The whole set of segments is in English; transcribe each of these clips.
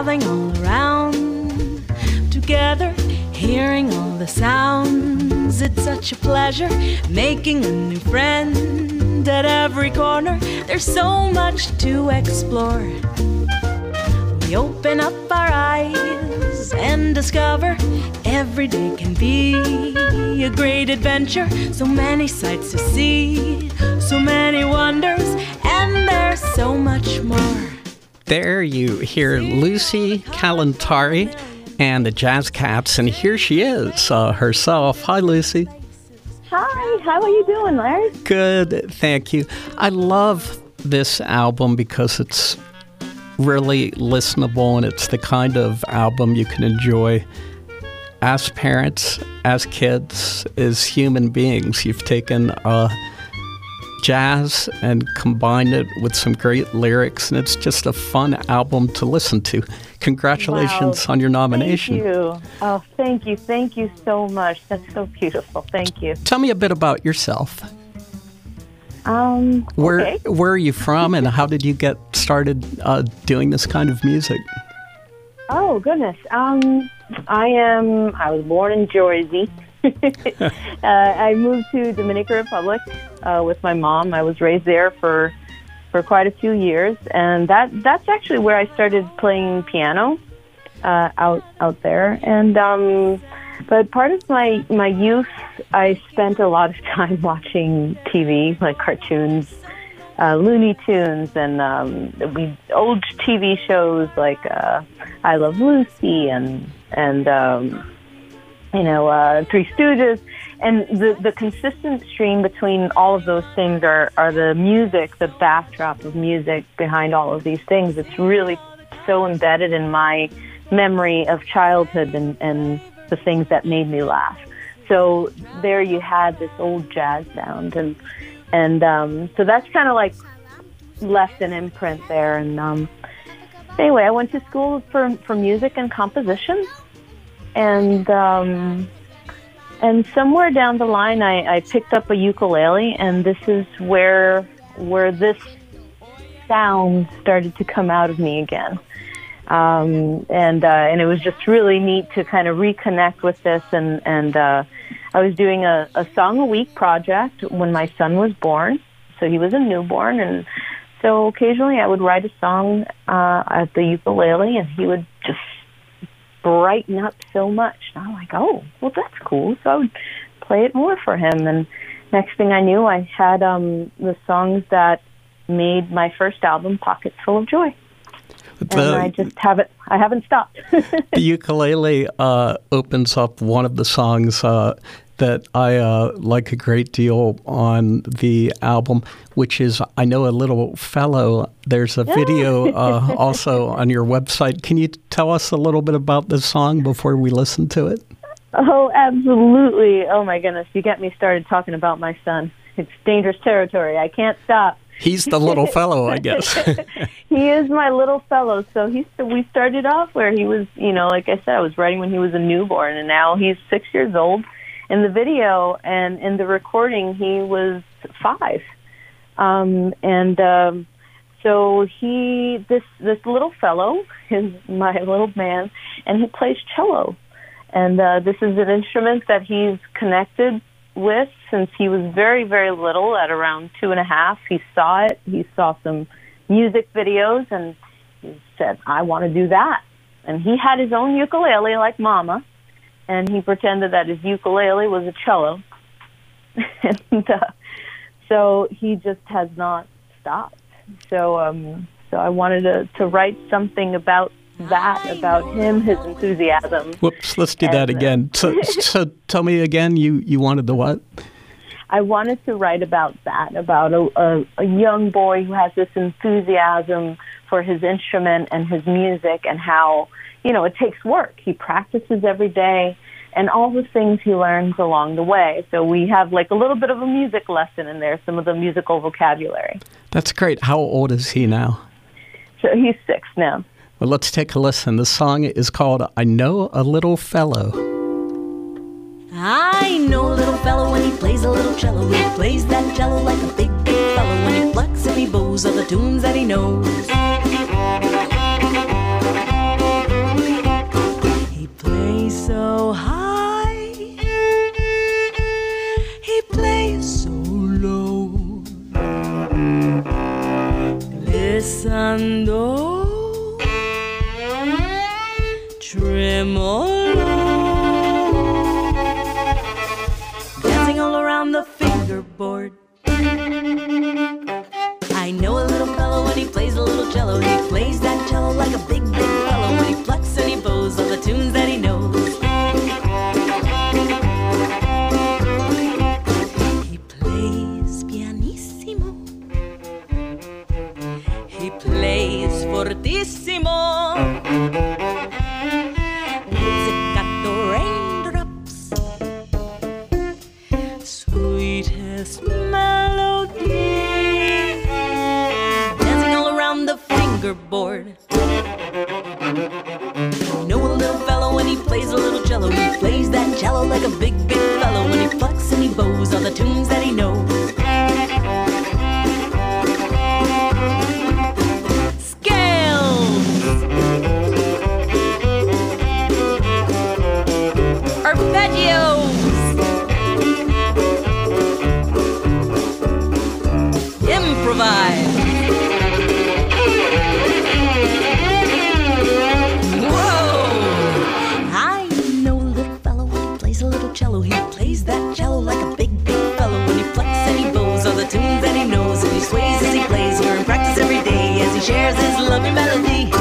traveling all around, together, hearing all the sounds. It's such a pleasure making a new friend at every corner. There's so much to explore. We open up our eyes and discover every day can be a great adventure. So many sights to see, so many wonders, and there's so much more. There you hear Lucy Kalantari and the Jazz Cats, and here she is herself. Hi, Lucy. Hi, how are you doing, Larry? Good, thank you. I love this album because it's really listenable, and it's the kind of album you can enjoy as parents, as kids, as human beings. You've taken jazz and combined it with some great lyrics, and it's just a fun album to listen to. Congratulations on your nomination. Thank you. Oh, thank you. Thank you so much. That's so beautiful. Thank you. Tell me a bit about yourself. Where are you from, and how did you get started doing this kind of music? Oh, goodness. I was born in Jersey. I moved to Dominican Republic with my mom. I was raised there for quite a few years, and that's actually where I started playing piano out there. And but part of my youth, I spent a lot of time watching TV, like cartoons, Looney Tunes, and old TV shows like I Love Lucy and Three Stooges. And the consistent stream between all of those things are the music, the backdrop of music behind all of these things. It's really so embedded in my memory of childhood and the things that made me laugh. So there you had this old jazz sound, and so that's kind of like left an imprint there. And anyway, I went to school for music and composition, and somewhere down the line, I picked up a ukulele, and this is where this sound started to come out of me again. And it was just really neat to kind of reconnect with this. And I was doing a song a week project when my son was born. So he was a newborn, and so occasionally I would write a song at the ukulele, and he would just brighten up so much. And I'm like, oh, well, that's cool. So I would play it more for him. And next thing I knew, I had the songs that made my first album, Pockets Full of Joy. And I just haven't stopped. The ukulele opens up one of the songs that I like a great deal on the album, which is I Know a Little Fellow. There's a video also on your website. Can you tell us a little bit about this song before we listen to it? Oh, absolutely. Oh, my goodness. You got me started talking about my son. It's dangerous territory. I can't stop. He's the little fellow, I guess. He is my little fellow. So we started off where he was, like I said, I was writing when he was a newborn, and now he's 6 years old. In the video and in the recording, he was 5. So this little fellow is my little man, and he plays cello. And this is an instrument that he's connected with since he was very, very little. At around 2.5, he saw it. He saw some music videos, and he said, I want to do that. And he had his own ukulele like Mama, and he pretended that his ukulele was a cello. And so he just has not stopped. So I wanted to write something about that, about him, his enthusiasm. Whoops, let's do that again. So tell me again, you wanted the what? I wanted to write about that, about a young boy who has this enthusiasm for his instrument and his music, and how, it takes work. He practices every day, and all the things he learns along the way. So we have like a little bit of a music lesson in there, some of the musical vocabulary. That's great. How old is he now? So he's 6 now. Well, let's take a listen. The song is called I Know a Little Fellow. I know a little fellow when he plays a little cello. He plays that cello like a big, big fellow. When he plucks and he bows all the tunes that he knows. danzando, tremolo, dancing all around the fingerboard. I know a little fellow when he plays a little cello. He plays that cello like a big, big fellow. When he plucks and he bows all the tunes that he knows. He plays pianissimo. He plays fortissimo. Pizzicato raindrops. Sweetest melody. Board. Know a little fellow when he plays a little cello. He plays that cello like a big, big fellow. When he plucks and he bows all the tunes that he knows. Scales, arpeggios, improvise. Cello. He plays that cello like a big, big fellow. When he plucks and he bows all the tunes that he knows. And he sways as he plays here in practice every day as he shares his loving melody.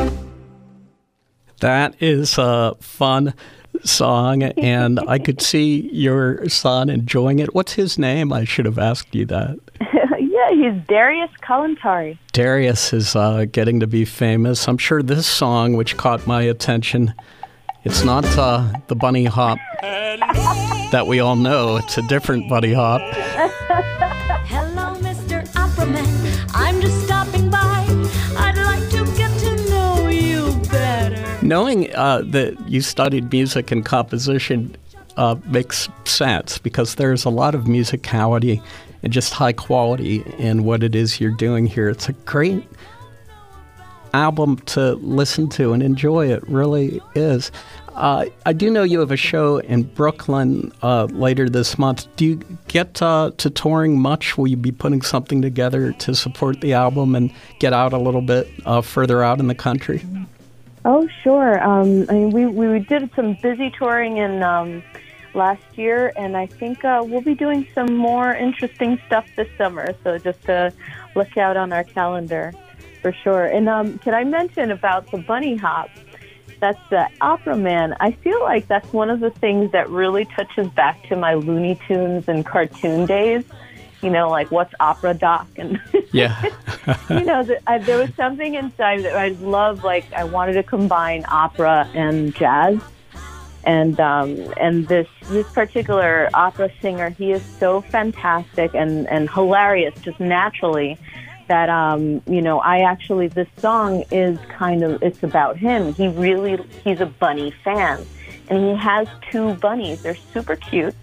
That is a fun song, and I could see your son enjoying it. What's his name? I should have asked you that. Yeah, he's Darius Kalantari. Darius is getting to be famous. I'm sure this song, which caught my attention, it's not the bunny hop that we all know. It's a different bunny hop. Hello, Mr. Opera Man. I'm just stopping by. I'd like to get to know you better. Knowing that you studied music and composition makes sense, because there's a lot of musicality and just high quality in what it is you're doing here. It's a great album to listen to and enjoy. It really is. I do know you have a show in Brooklyn later this month. Do you get to touring much? Will you be putting something together to support the album and get out a little bit further out in the country? Oh, sure. I mean, we did some busy touring in last year, and I think we'll be doing some more interesting stuff this summer. So just look out on our calendar. For sure. And can I mention about the bunny hop? That's the Opera Man. I feel like that's one of the things that really touches back to my Looney Tunes and cartoon days. You know, like what's opera doc? And yeah. You know, there was something inside that I love. Like I wanted to combine opera and jazz. And this particular opera singer, he is so fantastic and hilarious, just naturally. That, this song is it's about him. He's a bunny fan. And he has two bunnies. They're super cute.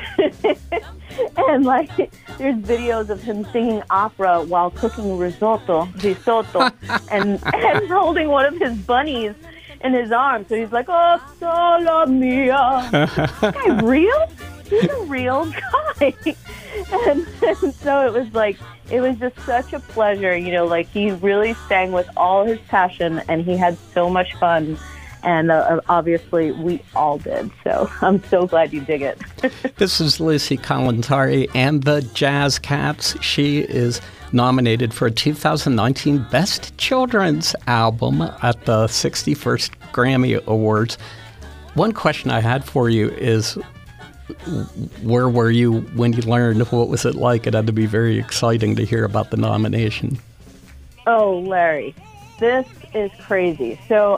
And, there's videos of him singing opera while cooking risotto, and holding one of his bunnies in his arms. So he's like, oh, sola mia. This guy real? He's a real guy. And so it was just such a pleasure, he really sang with all his passion, and he had so much fun, and obviously we all did, so I'm so glad you dig it. This is Lucy Kalantari and the Jazz Cats. She is nominated for a 2019 Best Children's Album at the 61st Grammy Awards. One question I had for you is, where were you when you learned? What was it like? It had to be very exciting to hear about the nomination. Oh, Larry, this is crazy. So,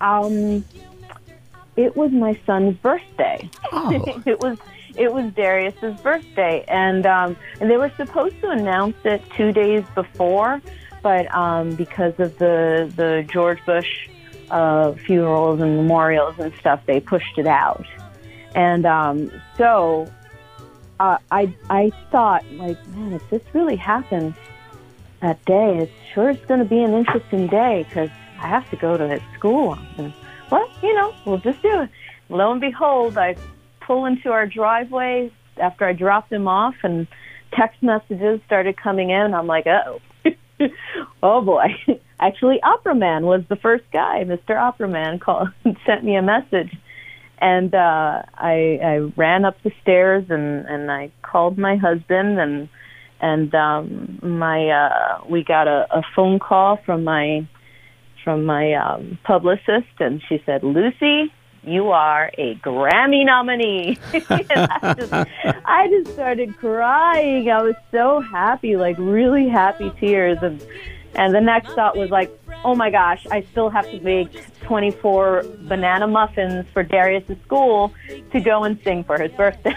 it was my son's birthday. Oh. It was Darius's birthday, and they were supposed to announce it 2 days before, but because of the George Bush funerals and memorials and stuff, they pushed it out. And so I thought, man, if this really happens that day, it's going to be an interesting day, because I have to go to his school. And, we'll just do it. Lo and behold, I pull into our driveway after I dropped him off, and text messages started coming in. I'm like, uh-oh. Oh boy. Actually, Opera Man was the first guy. Mr. Opera Man sent me a message. And I ran up the stairs and I called my husband and we got a phone call from my publicist, and she said, "Lucy, you are a Grammy nominee." And I just started crying. I was so happy, like really happy tears. And the next thought was like, oh my gosh, I still have to make 24 banana muffins for Darius' school to go and sing for his birthday.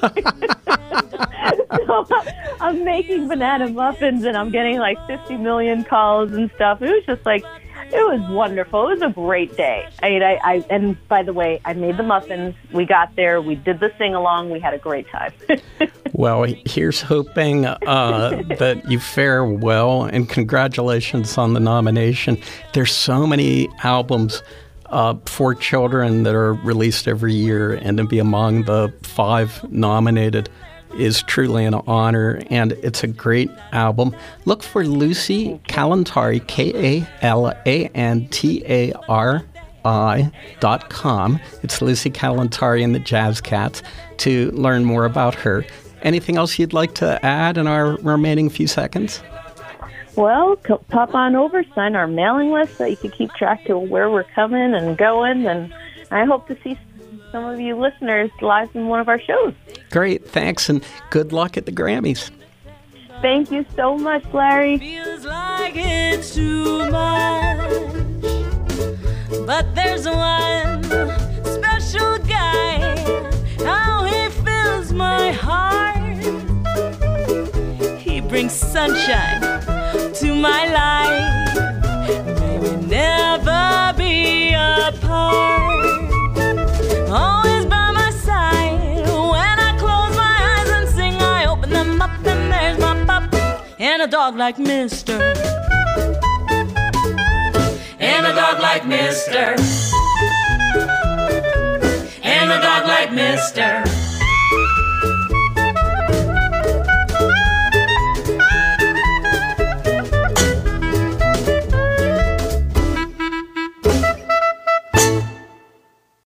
So I'm making banana muffins and I'm getting like 50 million calls and stuff. It was just like, it was wonderful. It was a great day. And by the way, I made the muffins. We got there. We did the sing-along. We had a great time. Well, here's hoping that you fare well, and congratulations on the nomination. There's so many albums for children that are released every year, and to be among the 5 nominated is truly an honor, and it's a great album. Look for Lucy Kalantari, KALANTARI.com. It's Lucy Kalantari and the Jazz Cats to learn more about her. Anything else you'd like to add in our remaining few seconds? Well, pop on over, sign our mailing list so you can keep track to where we're coming and going, and I hope to see some of you listeners live in one of our shows. Great, thanks, and good luck at the Grammys. Thank you so much, Larry. Feels like it's too much, but there's one special guy. How he fills my heart. He brings sunshine to my life. May we never be apart. Always by my side. When I close my eyes and sing, I open them up and there's my pop. And a dog like Mister. And a dog like Mister. And a dog like Mister.